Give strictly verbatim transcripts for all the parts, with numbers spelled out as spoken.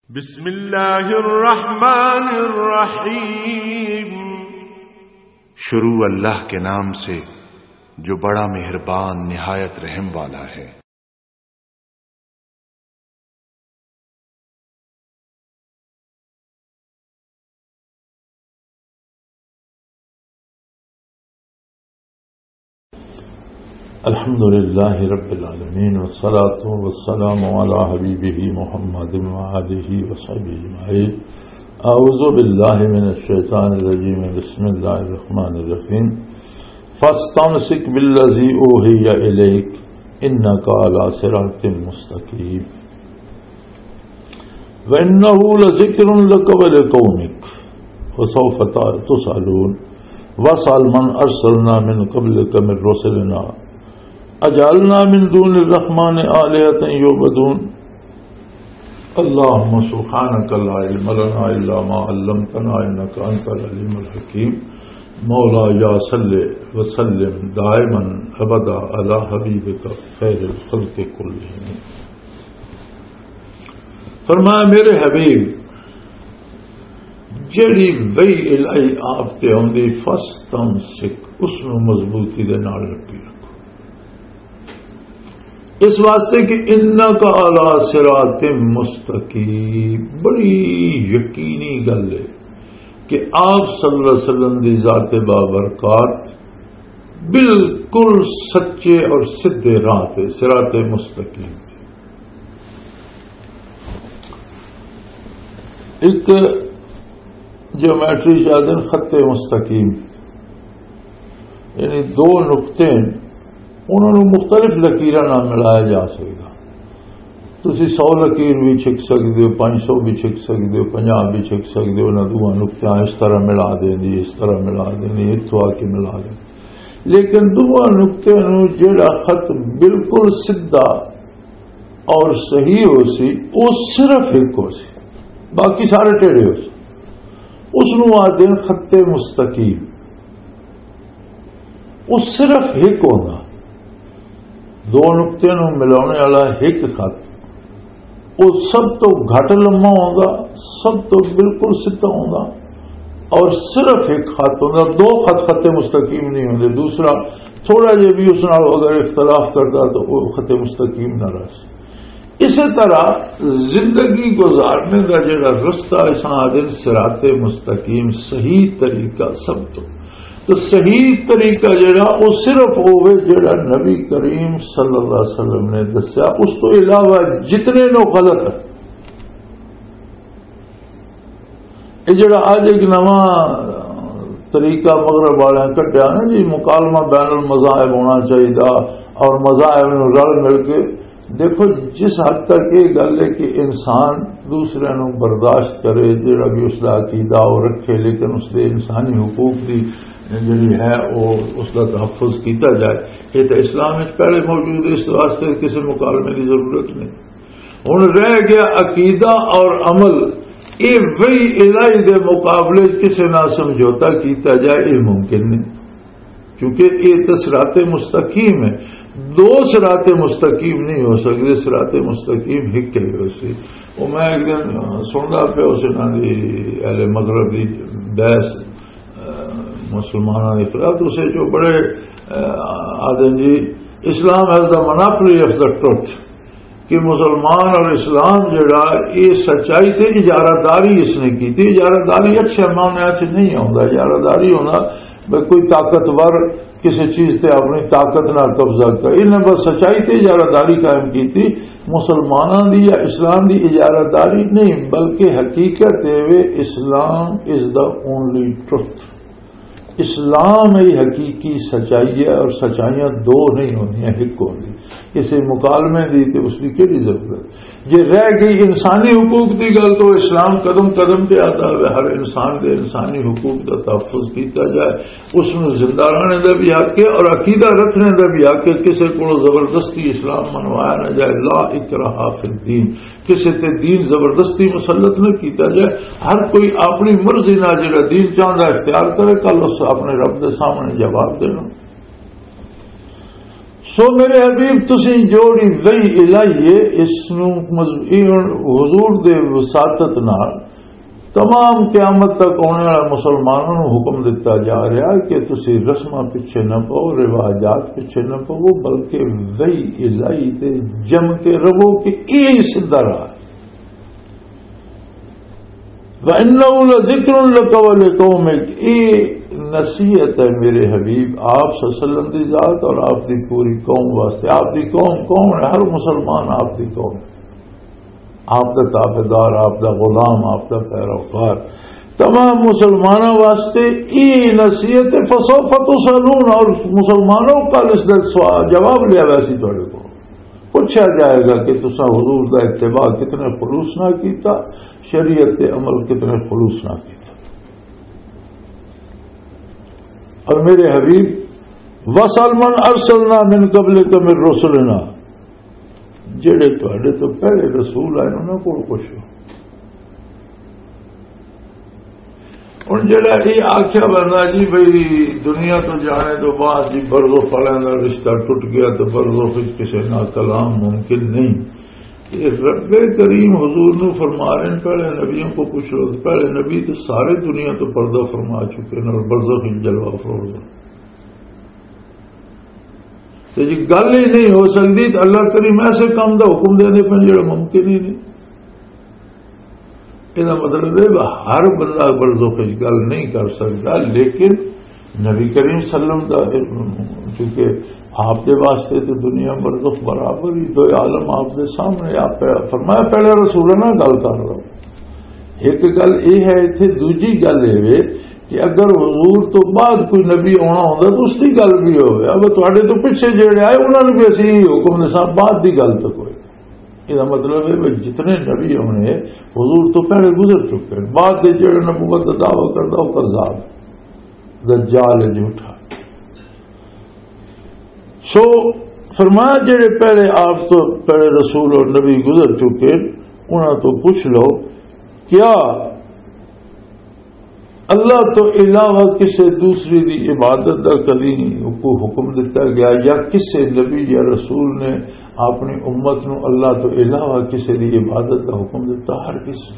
بسم اللہ الرحمن الرحیم، شروع اللہ کے نام سے جو بڑا مہربان نہایت رحم والا ہے۔ الحمد للہ رب العالمین والصلاة والسلام علی حبیبہ محمد وآلہ وصحبہ اجمعین۔ اعوذ باللہ من الشیطان الرجیم، بسم اللہ الرحمن الرحیم۔ فاستمسک بالذی اوحی الیک انک علی صراط مستقیم وانہ لذکر لک ولقومک وسوف تسألون واسأل من ارسلنا من قبلک من رسلنا اجعلنا من دون الرحمن آلہۃ یعبدون۔ اللہم سبحانک لا علم لنا الا ما علمتنا انک انت العلیم الحکیم۔ مولا صلی وسلم دائما ابدا علی حبیبک خیر الخلق کلہم۔ فرمایا میرے حبیب جڑی وہی الہی آپ تے آندی فاستمسک، اس میں مضبوطی دے نال رکھی رکھو، اس واسطے کہ انک علی صراط مستقیم۔ بڑی یقینی گل ہے کہ آپ صلی اللہ علیہ وسلم دی ذات بابرکات بالکل سچے اور سیدھے راہ تے، صراط مستقیم تے۔ ایک جیومیٹری جادن خط مستقیم، یعنی دو نقطے انہوں نے مختلف لکیراں نہ ملایا جا سکتا۔ تسی سو لکیر بھی چھک سکتے ہو، پانچ سو بھی چھک سکتے ہو، پنجاب بھی چھک سکتے ہو، نہ دو نقطہ اس طرح ملا دینی، اس طرح ملا دینی، اتوں آ کے ملا دینی۔ لیکن دو نقطے نو جڑا خط بالکل سیدھا اور صحیح ہو سی، وہ صرف ایک ہو سی، باقی سارے ٹیڑے ہو سی، اس نو آتے ہیں خط مستقیم۔ وہ صرف ایک ہونا، دو نقطے نو ملانے والا ایک خط، وہ سب تو گھٹ لمبا ہوگا، سب تو بالکل سیدھا ہوگا، اور صرف ایک خط ہوگا۔ دو خط خط مستقیم نہیں ہوتے، دوسرا تھوڑا جہ بھی اس نال اگر اختلاف کرتا تو وہ خط مستقیم نہ رہ۔ اسی طرح زندگی گزارنے کا جڑا رستہ اس آدن صراط مستقیم، صحیح طریقہ سب تو تو صحیح طریقہ جڑا وہ صرف ہوئے جڑا نبی کریم صلی اللہ علیہ وسلم نے دسیا، اس تو علاوہ جتنے نو غلط ہے۔ یہ جڑا آج ایک نواں طریقہ مغرب والے کٹیا نا جی، مکالمہ بین المذاہب ہونا چاہیے اور مذاہب میں رل مل کے، دیکھو جس حد تک یہ گل ہے کہ انسان دوسرے نو برداشت کرے، جڑا بھی اس کا عقیدہ وہ رکھے، لیکن اس کے انسانی حقوق کی جڑی ہے وہ اس کا تحفظ کیتا جائے، یہ تو اسلام میں پہلے موجود ہے، اس واسطے کسی مکالمے کی ضرورت نہیں۔ ہوں رہ گیا عقیدہ اور عمل، یہ وہی الہی دے مقابلے کسی نہ سمجھوتا کیتا جائے، یہ ممکن نہیں، کیونکہ یہ تو صراط مستقیم ہے۔ دو صراط مستقیم نہیں ہو سکتے، صراط مستقیم ایک ہی ہو سی۔ وہ میں ایک دن سنتا پہ اس اہل مغرب کی بحث مسلمانوں کے خلاف، اسے جو بڑے آدم جی Islam has the monopoly of the truth, کہ مسلمان اور اسلام جڑا یہ سچائی تے اجارہ داری اس نے کی تھی۔ اجارہ داری اچھا معنی چ نہیں آتا، اجارہ داری ہونا بھائی کوئی طاقتور کسی چیز تے اپنی طاقت نہ قبضہ کر، انہیں بس سچائی تے اجارہ داری قائم کی تھی۔ مسلمانوں دی یا اسلام دی اجارہ داری نہیں، بلکہ حقیقت ہے اسلام از دا اونلی ٹروتھ۔ اسلام ہی حقیقی سچائی ہے، اور سچائیاں دو نہیں ہونی ہیں، ایک ہونی۔ اسے مکالمے دی تو اس کی کیڑی ضرورت؟ جی رہ گئی انسانی حقوق کی گل تو اسلام قدم قدم پہ آتا ہے، ہر انسان کے انسانی حقوق کا تحفظ کیتا جائے، اس میں زندہ رہنے کا بھی حق ہے اور عقیدہ رکھنے کا بھی حق ہے۔ کسی کو زبردستی اسلام منوایا نہ جائے، لا اکراہ فی الدین، کسی تے دین زبردستی مسلط نہ کیتا جائے۔ ہر کوئی اپنی مرضی نہ جڑا دین چاہتا اختیار کرے، کل اس اپنے رب کے سامنے جواب دینا۔ سو میرے حبیب تسی جوڑی وہی الہی اس نو حضور دے وساطت نال تمام قیامت تک آنے والے مسلمانوں کو حکم دیتا جا رہا کہ تسی رسماں پیچھے نہ پو، رواجات پیچھے نہ پو، بلکہ وہی الہی تے جم کے رہو کہ یہی سیدھا راہ ہے۔ وَإِنَّهُ لَذِكْرٌ لَكَ وَلِقَوْمِكَ، یہ نصیحت ہے میرے حبیب آپ صلی اللہ علیہ وسلم دی ذات اور آپ دی پوری قوم واسطے۔ آپ دی قوم کون ہے؟ ہر مسلمان آپ دی قوم، آپ کا تابعدار، آپ کا غلام، آپ کا پیروکار، تمام مسلمانوں واسطے یہ نصیحت فسوف تسألون، اور مسلمانوں کا اس کا سوال جواب لیا ویسی تھوڑے کو پوچھا جائے گا کہ تسا حضور کا اتباع کتنے خلوص نہ کیتا، شریعت عمل کتنے خلوص نہ کیتا۔ اور میرے حبیب وَسَلْ مَنْ أَرْسَلْنَا مِنْ قَبْلِكَ مِنْ رُسُلِنَا، جڑے تواڈے تو پہلے رسول آئے انہوں کو پوچھو۔ ہوں جڑا یہ آخیا بندہ جی بھائی دنیا تو جانے تو بعد جی برض و فلاں کا رشتہ ٹوٹ گیا تو برض و فج کسی نہ کلام ممکن نہیں، یہ رب کریم حضور نے فرما رہے ہیں پہلے نبیوں کو پوچھ لو، پہلے نبی تو سارے دنیا تو پردہ فرما چکے ہیں اور برض و فج جلوہ فروغ تو جی گل ہی نہیں ہو سکتی تو اللہ کریم ایسے کام کا حکم دینے پہ جڑا ممکن ہی نہیں۔ یہ مطلب ہے ہر بندہ برزخ گل نہیں کر سکتا، لیکن نبی کریم صلی اللہ علیہ وسلم چونکہ آپ کے واسطے تو دنیا برزخ برابر ہی دو عالم آپ کے سامنے، آپ فرمایا پہلے رسول نہ گل کر رہا ہوں۔ ایک گل یہ ہے اتنے، دوجی گل یہ کہ اگر حضور تو بعد کوئی نبی آنا ہوتا تو اس کی گل بھی ہوئے، اب تھوڑے تو پیچھے جڑے آئے انہوں نے بھی اسی حکم دسا، بعد کی گل تو کوئی۔ یہ مطلب ہے جتنے نبی ہونے حضور تو پہلے گزر چکے ہیں، بعد کے جڑے نبوت کا دعویٰ کرتا وہ کذاب دجال جھوٹا۔ سو فرمایا جڑے پہلے آپ تو پہلے رسول اور نبی گزر چکے انہوں تو پوچھ لو کیا اللہ تو علاوہ کسی دوسری دی عبادت کا کبھی کو حکم دیتا گیا، یا کسی نبی یا رسول نے اپنی امت نو اللہ تو علاوہ کسی دی عبادت کا حکم دیتا؟ ہر کسی،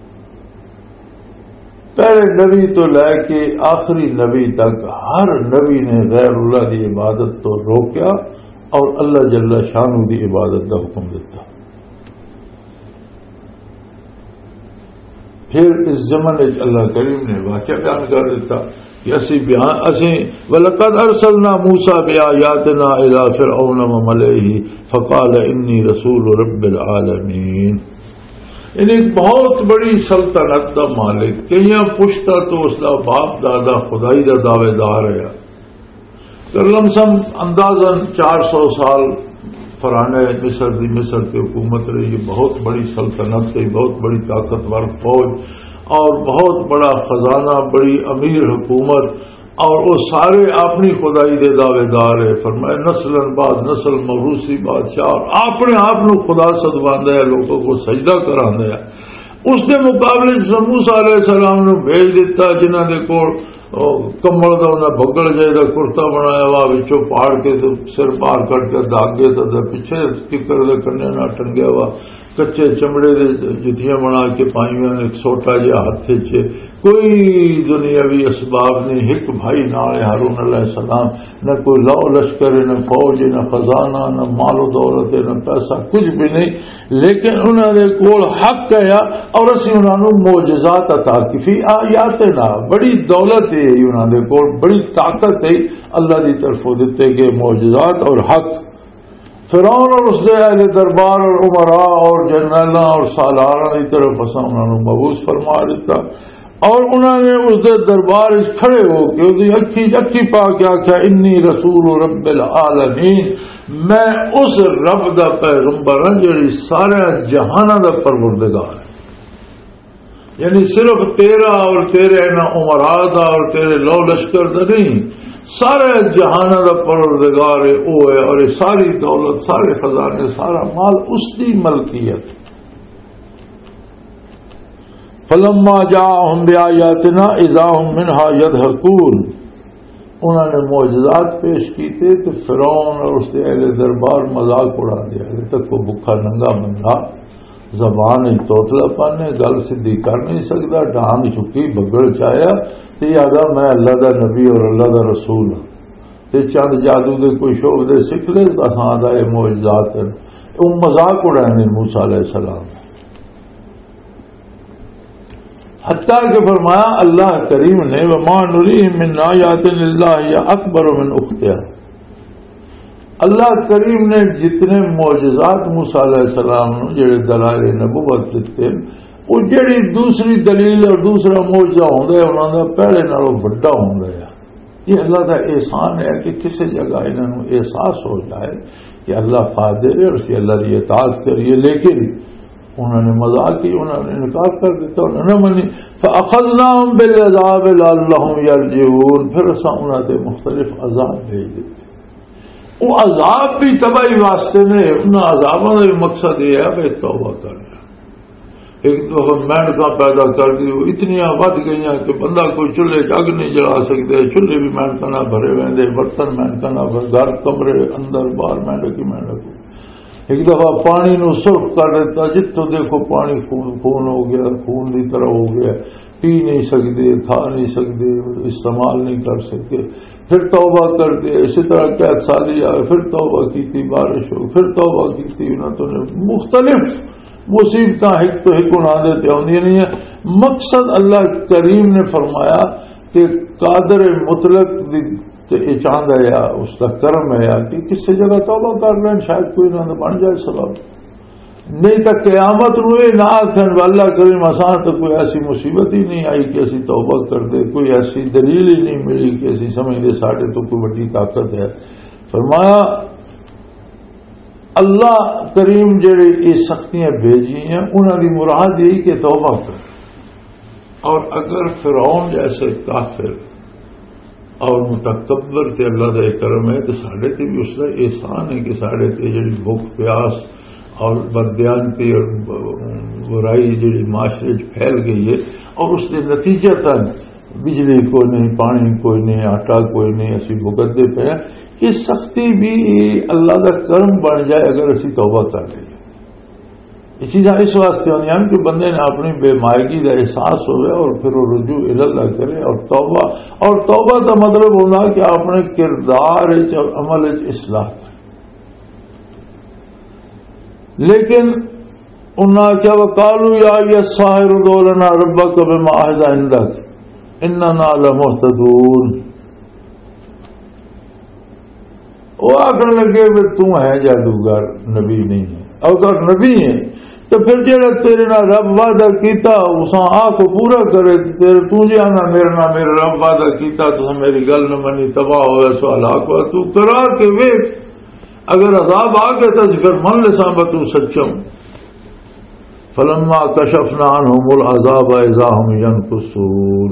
پہلے نبی تو لے کے آخری نبی تک ہر نبی نے غیر اللہ دی عبادت تو روکیا اور اللہ جل شانہ دی عبادت کا حکم دیتا۔ پھر اس زمانے اللہ کریم نے واقعہ بیان کر دیتا کہ اسی بیان اسی وَلَقَدْ أَرْسَلْنَا مُوسَىٰ بِآيَاتِنَا إِلَىٰ فِرْعَوْنَ وَمَلَئِهِ فَقَالَ إِنِّي رَسُولُ رَبِّ الْعَالَمِينَ۔ یعنی ایک بہت بڑی سلطنت کا مالک، کئیاں پشتا تو اس کا باپ دادا خدائی کا دعوے دار ہے، لم سم اندازاً چار سو سال فرانے مصر دی مصر کی حکومت رہی، بہت بڑی سلطنت تھی، بہت بڑی طاقتور فوج اور بہت بڑا خزانہ، بڑی امیر حکومت، اور وہ سارے اپنی خدائی دے دعوے دار ہے۔ فرمایا نسل بعد نسل موروثی بادشاہ اور اپنے آپ کو خدا ستواندہ ہے، لوگوں کو سجدہ کراندہ ہے۔ اس کے مقابلے موسیٰ علیہ السلام نے بھیج دیتا جنہوں نے کو کمبل کا انہیں بگڑ جائے گا کرتا بنایا ہوا بچوں پاڑ کے تو سر باہر کٹ کے داگے تو پیچھے ککر دے کنے نہ ٹنگیا ہوا، کچے چمڑے دے جتیاں بنا کے پائیاں نے سوٹا جہا ہاتھ چ، کوئی دنیاوی اسباب نہیں، ایک بھائی نہ ہارون علیہ السلام، نہ کوئی لو لشکر، نہ فوج، نہ خزانہ، نہ مال و دولت، نہ پیسہ، کچھ بھی نہیں، لیکن انہوں نے کول حق کہا اور اسی انہوں نے معجزات عطا کی فی آیاتنا، بڑی دولت ہے انہوں نے کول، بڑی طاقت ہے اللہ کی طرف دیتے گئے معجزات اور حق۔ فرعون اور اس دے اہل دربار اور عمراء اور جنرلاں اور سالاروں کی طرف اساں انہوں نے مبعوث فرما دیتا، اور انہوں نے اس دے دربار کھڑے ہو کے اس کی اکھی اکھی پا کے آخیا انی رسول رب العالمین، میں اس رب دا پیغمبر ہوں جڑی سارے جہاناں دا پروردگار ہے۔ یعنی صرف تیرا اور تیرے نہ عمراء دا اور تیرے لو لشکر دا نہیں، سارے جہاناں دا پروردگار ہے وہ ہے، اور یہ ساری دولت، سارے خزانے، سارا مال اس کی ملکیت۔ فلما جاءهم بآياتنا اذا هم منها يضحكون، انہوں نے معجزات پیش کیتے تو فرعون اور اس کے اہل دربار مذاق اڑا دیا ابھی تک کو بکھا ننگا بندہ زبان توتلا پانے گل سدھی کر نہیں سکتا ڈانگ چکی بگڑ چایا تو یادا میں اللہ دا نبی اور اللہ دا رسول ہوں تے چند جادو دے کوئی شوق دے سکھ لے اساں دا اے معجزات ہیں وہ مذاق اڑانے موسیٰ علیہ السلام حتیٰ کہ فرمایا اللہ کریم نے وما نریہم من آیات اللہ یا اکبر من اختیار اللہ کریم نے جتنے معجزات موسیٰ علیہ السلام نے جڑے دلائل نبوت دیتے وہ جڑی دوسری دلیل اور دوسرا معجزہ ہوندا ہے انہاں دا پہلے نالوں بڑا ہوندا ہے یہ اللہ کا احسان ہے کہ کسی جگہ انہوں نے احساس ہو جائے کہ اللہ قادر ہے اور اسی اللہ کی اطاعت کریے لیکن انہوں نے مذاق کی انہوں نے انکار کر دیتا انہوں نے منی فاخذناہم بالعذاب لعلہم یرجعون پھر اساں انہاں تے مختلف عذاب بھیج دیتے وہ عذاب بھی تباہی واسطے نے ان عذابوں کا مقصد یہ ہے کہ توبہ کر لیا ایک دفعہ مینڈکاں پیدا کر دی وہ اتنی ود گئی کہ بندہ کوئی چولہے اگ نہیں جلا سکتے چولہے بھی مینڈکاں نہ بھرے ہوئے برتن مینڈکاں نہ بھرے گھر کمرے اندر باہر مینڈک ہی مینڈک ایک دفعہ پانی نو سرخ کر دیتا جتوں دیکھو پانی خون خون ہو گیا خون کی طرح ہو گیا پی نہیں سکتے کھا نہیں سکتے استعمال نہیں کر سکتے پھر توبہ کرتے اسی طرح قید سالی آئے پھر توبہ کی تھی بارش ہو پھر توبہ کی تھی انہوں تو نے مختلف مصیبتیں ہک تو ہک اڑا دیتے آدھی نہیں ہے مقصد اللہ کریم نے فرمایا کہ قادر مطلق چاند ہے یا اس کا کرم ہے یا کہ کسی جگہ توبہ کر لیں شاید کوئی نہ بن جائے سبب نہیں تو قیامت روئے نہ آخر اللہ کریم آسان تو کوئی ایسی مصیبت ہی نہیں آئی کہ ایسی توبہ کر دے کوئی ایسی دلیل ہی نہیں ملی کہ ایسی سمجھ دے ساڑھے تو کوئی بڑی طاقت ہے فرمایا اللہ کریم جڑے یہ سختیاں بھیجی ہیں انہوں کی مراد یہی کہ توبہ کر اور اگر فرعون جیسے کافر اور متکبر تے اللہ کا کرم ہے تو ساڑھے تے بھی اس کا احسان ہے کہ ساڑھے تے جڑی بھوک پیاس اور بددیانتی اور برائی جڑی معاشرے پھیل گئی ہے اور اس کے نتیجہ تک بجلی کوئی نہیں پانی کوئی نہیں آٹا کوئی نہیں اسی بھگتتے پہ یہ سختی بھی اللہ کا کرم بن جائے اگر اسی توبہ کر لیں یہ چیزیں اس واسطے ہوئی ہیں کہ بندے نے اپنی بے مائگی کا احساس ہوئے اور پھر وہ رجوع اللہ کرے اور توبہ اور توبہ کا مطلب ہونا کہ اپنے کردار اور عمل اصلاح کرے لیکن انہوں کیا وقالو یا یہ ساحر دولنا ربک بما عہد عندک اننا لمہتدون وہ آخر لگے کہ تم ہے جادوگر نبی نہیں ہے اگر نبی ہے تو پھر جڑا تیرے نہ رب وعدہ کیتا اساں آ کو پورا کرے تیرے تو جی آنا میرے نہ میرے رب وعدہ کیتا تو میری گل نہ منی تباہ ہوئے سو ہلاک ہوا تو کرا کے ویٹ اگر عذاب آ گیا تو پھر من لساں بتوں سچم فلما کشفنا عنہم العذاب اذا هم ينكثون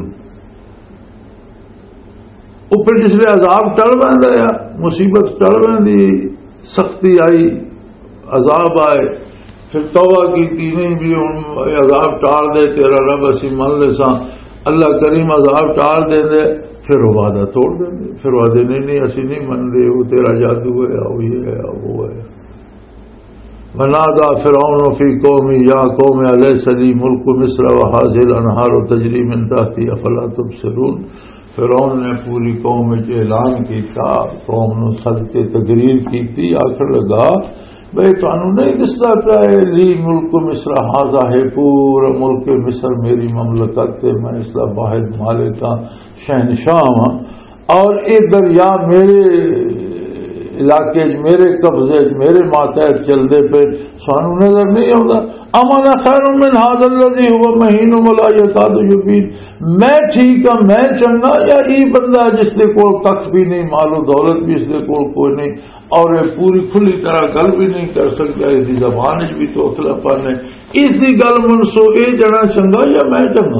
وہ پھر جس لئے عذاب ٹل بند ہے مصیبت ٹل بندی سختی آئی عذاب آئے پھر توبہ کی تینیں بھی عذاب ٹال دے تیرا رب اسی من لساں اللہ کریم عذاب ٹال دے دے پھر وہ وعدہ توڑ دیں گے پھر وعدے نہیں نہیں اسی نہیں من رہے وہ تیرا جادو ہے وہ یہ ہے وہ ہے ونادى فرعون في قومه يا قوم أليس لي ملك مصر وهذه الأنهار تجري من تحتي أفلا تبصرون فرعون نے پوری قوم میں اعلان کیا قوم نے سد کے تقریر کی تھی آخر لگا بھائی تانوں نہیں دستا پیا لی ملک مصر ہاذا ہے پورا ملک مصر میری مملکت ہے میں اس کا واحد مالک ہاں شہنشاہ ہاں اور یہ دریا میرے علاقے میرے قبضے میرے ماتحت چلتے پہ سانو نظر نہیں آتا امانا خیر من ھذا الذی هو مہین ولا یکاد یبین میں ٹھیک ہاں میں چنگا یا یہ بندہ جس کے کول کخ بھی نہیں مال و دولت بھی اس کے کول کوئی نہیں اور پوری کھلی طرح گل بھی نہیں کر سکتا اس کی زبان بھی تو اکلا پن ہے اس کی گل منسو یہ جنا چنگا یا میں چنگا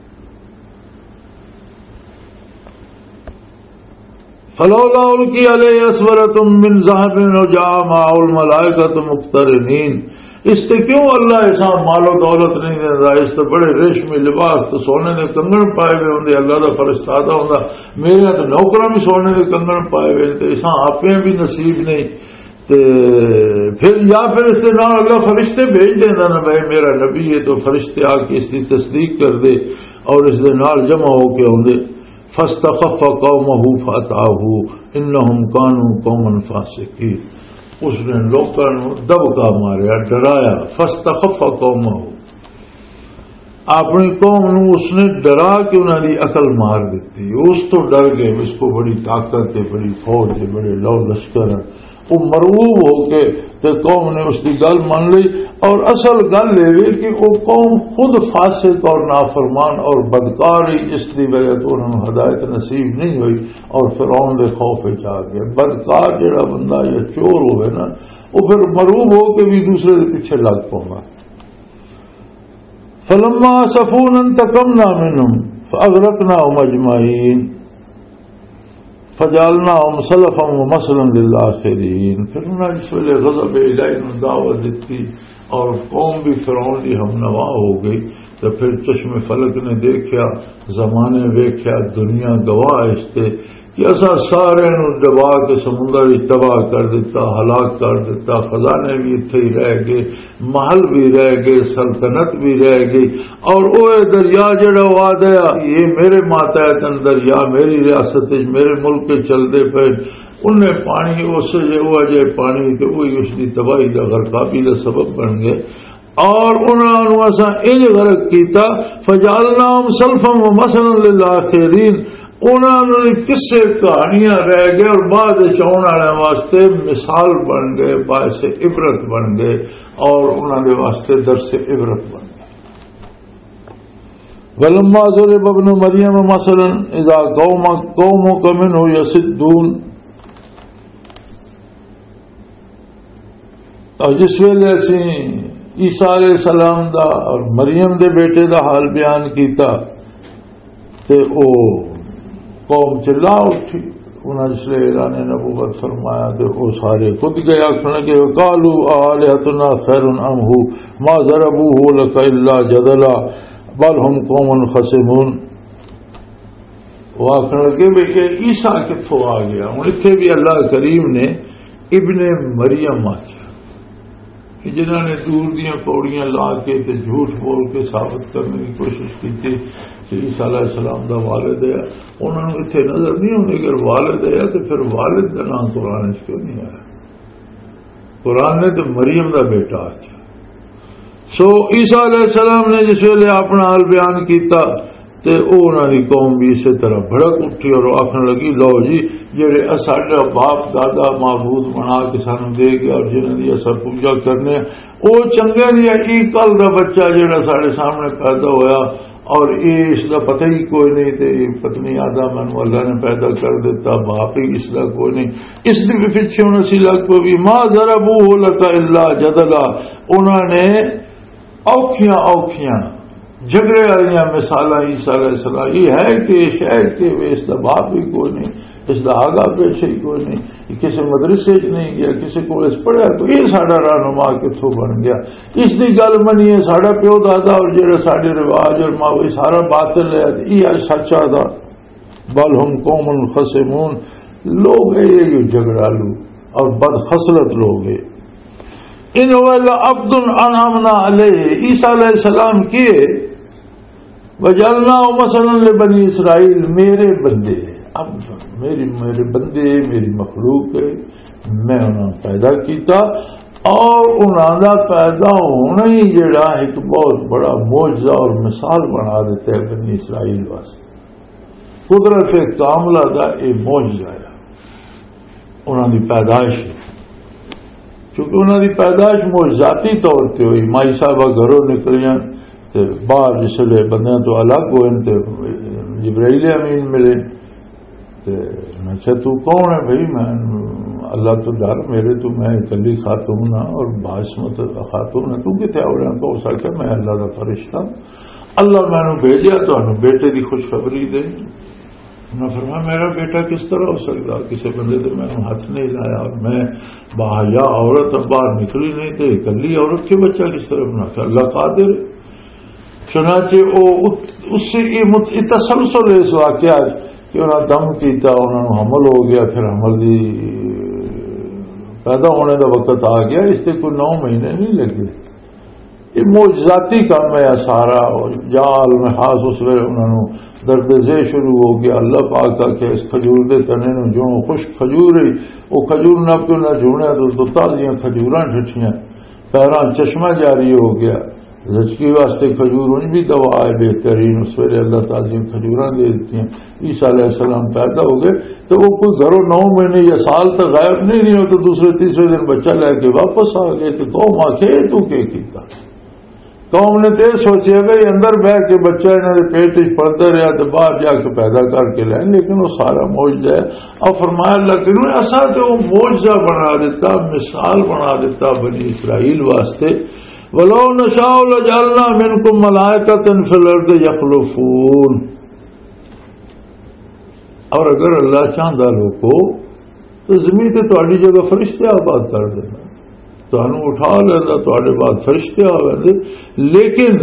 فلولا القی علیہ اسورۃ من ذهب وجاء معه الملائکۃ مقترنین اس سے کیوں اللہ ایسا مال و دولت نہیں دینا، اس سے بڑے ریشمی لباس تو سونے دے کنگن پائے ہوئے ہوں، اللہ کا فرشتہ ہوں، میرے تو نوکراں بھی سونے دے کنگن پائے ہوئے، تو ایسا آپ بھی نصیب نہیں۔ تے پھر یا پھر اس کے نام اللہ فرشتے بھیج دینا نا، بھائی میرا نبی ہے تو فرشتے آ کے اس کی تصدیق کر دے اور اس کے نال جمع ہو کے آدھے۔ فاستخف قومه فاتعه انهم كانوا قوما فاسقين، اس نے لوگوں کو دبکا ماریا، ڈرایا۔ فاستخف قومه، اپنی قوم نو اس نے ڈرا کے انہوں نے عقل مار دیتی، اس تو ڈر گئے، اس کو بڑی طاقت ہے، بڑی فوج ہے، بڑے لو لشکر ہے، وہ مرعوب ہو کے تے قوم نے اس کی گل مان لی۔ اور اصل گل یہ کہ وہ قوم خود فاسق اور نافرمان اور بدکار ہی، جس کی وجہ تو انہوں نے ہدایت نصیب نہیں ہوئی اور فرعون دے خوف آ گیا۔ بدکار جڑا بندہ یا چور ہوئے نا، وہ پھر مرعوب ہو کے بھی دوسرے کے پیچھے لگ پاؤں گا۔ فلما اسفونا انتقمنا منهم فاغرقناهم اجمعین فجعلناهم سلفا ومثلا للآخرین۔ پھر انہوں نے اس ویلے غضب الہی نے دعوت دیتی اور قوم بھی فرعون کی ہم نوا ہو گئی۔ تو پھر چشم فلک نے دیکھا، زمانے ویکھیا، دنیا گواہ اس تے کہ اصا سارے نو دبا کے سمندر تباہ کر دیتا، ہلاک کر دیتا، خزانے بھی اتنے ہی رہ گئے، محل بھی رہ گئے، سلطنت بھی رہ گئی۔ اور وہ دریا جڑا وا دیا، یہ میرے ماتحت دریا، میری ریاست میرے ملک کے چلتے پے، انہیں پانی اس وہ جائے پانی تو وہی اس کی تباہی کا غرقابی کا سبب بن گئے۔ اور انہوں نے اصا انج غرق کیتا، فجعلناہم سلفا ومثلا للآخرین، انہوں نے قصے کہانیاں رہ گئے اور بعد چون والے واسطے مثال بن گئے، باعث عبرت بن گئے اور انہوں نے واسطے درس عبرت بن گئے۔ ولما ضرب ابن مریم مثلا اذا قومك منه يصدون، اور جس ویلے اسی عیسیٰ علیہ السلام دا اور مریم دے بیٹے دا حال بیان کیتا تے او قوم چلا اٹھی، انہوں نے اس لیے اعلان نبوت فرمایا تو وہ سارے خود گئے آخر کہ قالوا آلہتنا خیر ام ہو ما ضربوہ لک الا جدلا بل ہم قوم خصمون۔ وہ آخر لگے کہ عیسیٰ کتوں آ گیا؟ ہوں اتنے بھی اللہ کریم نے ابن مریم آخیا کہ جنہوں نے دور دیا پوڑیاں لا کے تے جھوٹ بول کے ثابت کرنے کی کوشش کی تھی کہ عیسیٰ علیہ السلام دا والد ہے، انہوں نے اتنے نظر نہیں ہونے اگر والد ہے تو پھر والد کا نام قرآن اس کیوں نہیں آیا؟ قرآن نے تو مریم دا بیٹا آخیا۔ سو عیسیٰ علیہ السلام نے جس ویلے اپنا حال بیان کیتا تے انہوں نے قوم بھی اسی طرح بھڑک اٹھی اور آخر لگی لو جی جڑے ساڈا باپ دادا معبود بنا کے سانو دے گیا اور جنہوں کی اصا پوجا کرنے وہ چنگے نہیں، ای کل دا بچہ جڑا سارے سامنے پیدا ہویا اور یہ اس کا پتہ ہی کوئی نہیں، تے پتنی آدھا مینو اللہ نے پیدا کر دیتا، باپ ہی اس کا کوئی نہیں، اس کے بھی پیچھے ہونا سی لگ پو بھی ما ضربوہ لک الا جدلا۔ انہوں نے اوکھیاں اوکھیاں جھگڑے والی مثال عیسیٰ علیہ السلام یہ ہے کہ شہر کے اس کا باپ بھی کوئی نہیں، اس کا آگا پیچھے ہی کوئی نہیں، کسی مدرسے نہیں گیا، کسی کالج پڑھا تو یہ سارا رہنما کتوں بن گیا؟ اس کی گل منیے سارا پیو دادا اور جڑے سارے رواج اور ماں یہ سارا باطل ہے، یہ سچا تھا۔ بل ہم قوم خصمون، لوگ یہ جھگڑالو اور بد خصلت لوگ ہیں۔ ان عبد انعمنا علیہ، عیسیٰ علیہ السلام کیے وجعلناہ مثلا لبنی اسرائیل، میرے بندے، اب میری میرے بندے میری مخلوق ہے، میں انہوں نے پیدا کیتا اور انہوں کا پیدا ہونا ہی جڑا ایک بہت بڑا معجزہ اور مثال بنا دیتا ہے بنی اسرائیل واسطے۔ قدرت کاملہ کا یہ معجزہ ہے انہوں کی پیدائش، کیونکہ انہوں کی پیدائش معجزاتی طور پہ ہوئی۔ مائی صاحبہ گھروں نکلیاں تے باہر جسے بندیاں تو الگ ہوئے تے جبرائیل امین ملے تے میں اچھا تو کون ہے بھائی؟ میں اللہ تو ڈر میرے تو میں اکلی خاتون ہاں اور باسمت خاتون ہے، تو کتنے آوڑے کو ہو سکتا میں اللہ کا فرشتہ، اللہ میں نے بھیجا تو بیٹے کی خوشخبری دے۔ انہوں نے فرمایا میرا بیٹا کس طرح ہو سکتا، کسی بندے تو میں نے ہاتھ نہیں لایا، اور میں باحیا عورت اب باہر نکلی نہیں تھی، اکلی عورت کے بچہ کس طرح بنا کے اللہ قادر ہے۔ چنانچہ وہ اس سے یہ تسلسل ہے اس واقعہ کہ انہوں نے دم کیتا، انہوں نے حمل ہو گیا، پھر حمل دی پیدا ہونے کا وقت آ گیا، اس سے کوئی نو مہینے نہیں لگے۔ یہ معجزاتی کام ہے سارا، اور جال میں خاص اس ویلے انہوں نے درد زے شروع ہو گیا، اللہ پاک کا کہ اس کھجور دے تنے نو جوں خشک کھجور ہی وہ کھجور نہ کیوں نہ جوڑے تو تازیاں کھجوراں ٹھٹیاں، پیراں چشمہ جاری ہو گیا۔ زچگی واسطے کھجور ان بھی دوا ہے بہترین، اس ویلے اللہ تعالی کھجوراں دے دیتی ہیں۔ عیسیٰ علیہ السلام پیدا ہو گئے تو وہ کوئی گھروں نو مہینے یا سال تک غائب نہیں رہی ہو، تو دوسرے تیسرے دن بچہ لے کے واپس آ گئے کہ قوم آخے تو کیا کیتا؟ قوم نے تو سوچے گئی اندر بہ کے بچہ انہوں نے پیٹ پڑتا رہا تو باہر جا کے پیدا کر کے لائیں، لیکن وہ سارا معجزہ ہے۔ اور فرمایا اللہ کہ انہوں نے ایسا تو وہ معجزہ بنا دیتا، مثال بنا دیتا بنی اسرائیل واسطے۔ وَلَوْ نَشَاءُ لَجَعَلْنَا مِنْكُمْ مَلَائِكَةً فِي الْأَرْضِ يَخْلُفُونَ، اور اگر اللہ چاہتا لوگو تو زمین تے تہاڈی جگہ فرشتے آباد کر دینا، تہانوں اٹھا لینا، تہاڈے بعد فرشتے آوے، لیکن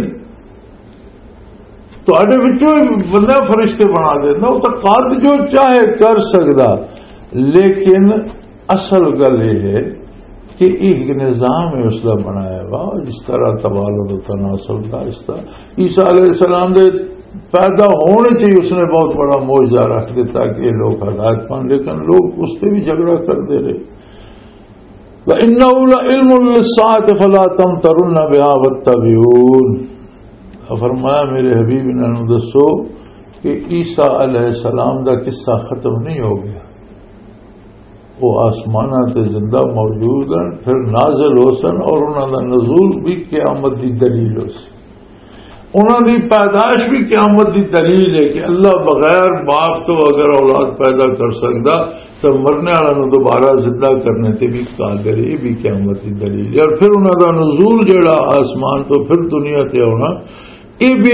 تہاڈے وچوں بندہ فرشتے بنا دینا، وہ تو قد جو چاہے کر سکتا، لیکن اصل گل یہ ہے کہ ایک نظام ہے اس کا بنایا ہوا، جس طرح تبادل و تناسل کا، اس طرح عیسیٰ علیہ السلام دے پیدا ہونے سے اس نے بہت بڑا معجزہ رکھ دیتا کہ یہ لوگ ہدایت پان، لیکن لوگ اس سے بھی جھگڑا کرتے رہے۔ وَإِنَّهُ لَعِلْمٌ لِلسَّاعَةِ فَلَا تَمْتَرُنَّ بِهَا وَاتَّبِعُونِ، فرمایا میرے حبیب نے دسو کہ عیسیٰ علیہ السلام کا قصہ ختم نہیں ہو گیا، وہ آسمانہ تے زندہ موجود ہیں، پھر نازل ہو سن، اور انہوں کا نزول بھی قیامت دی دلیل ہو سی، انہوں کی پیدائش بھی قیامت دی دلیل ہے کہ اللہ بغیر باپ تو اگر اولاد پیدا کر سکتا تو مرنے والوں دوبارہ زندہ کرنے سے بھی قادر ہے، یہ بھی قیامت دی دلیل ہے۔ اور پھر انہوں کا نزول جڑا آسمان تو پھر دنیا تے ہونا، یہ بھی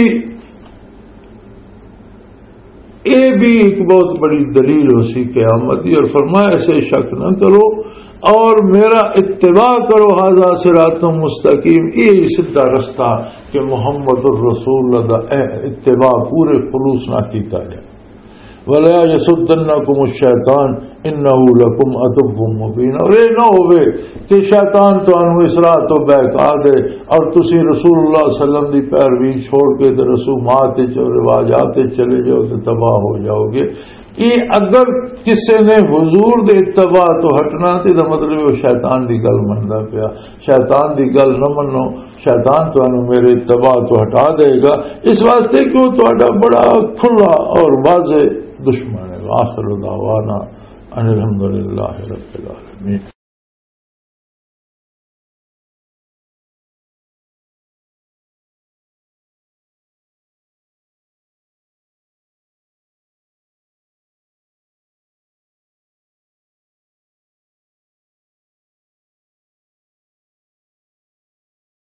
یہ بھی ایک بہت بڑی دلیل ہو سی قیامت دی۔ اور فرمایا ایسے شک نہ کرو اور میرا اتباع کرو، ھذا صراط مستقیم، یہ سیدھا رستہ کہ محمد الرسول اللہ اتباع پورے خلوص نہ کیتا جائے۔ وَلَا يَصُدَّنَّكُمُ الشَّيْطَانُ إِنَّهُ لَكُمْ عَدُوٌّ مُّبِينٌ، اور یہ نہ ہوئے کہ شیطان تانوں اس راہ تو بہکا دے اور تسی رسول اللہ صلی اللہ علیہ وسلم دی پیروی چھوڑ کے تے رسومات اور رواجات چلے جاؤ تو تباہ ہو جاؤ گے۔ یہ اگر کسی نے حضور دے اتباع تو ہٹنا تے دا مطلب وہ شیطان دی گل مندا پیا، شیطان دی گل نہ منو، شیطان تانوں میرے اتباع تو ہٹا دے گا، اس واسطے کہ وہ تہاڈا بڑا کھلا اور واضح دشمن ہے۔ آخر دعوانا ان الحمد للہ رب العالمین۔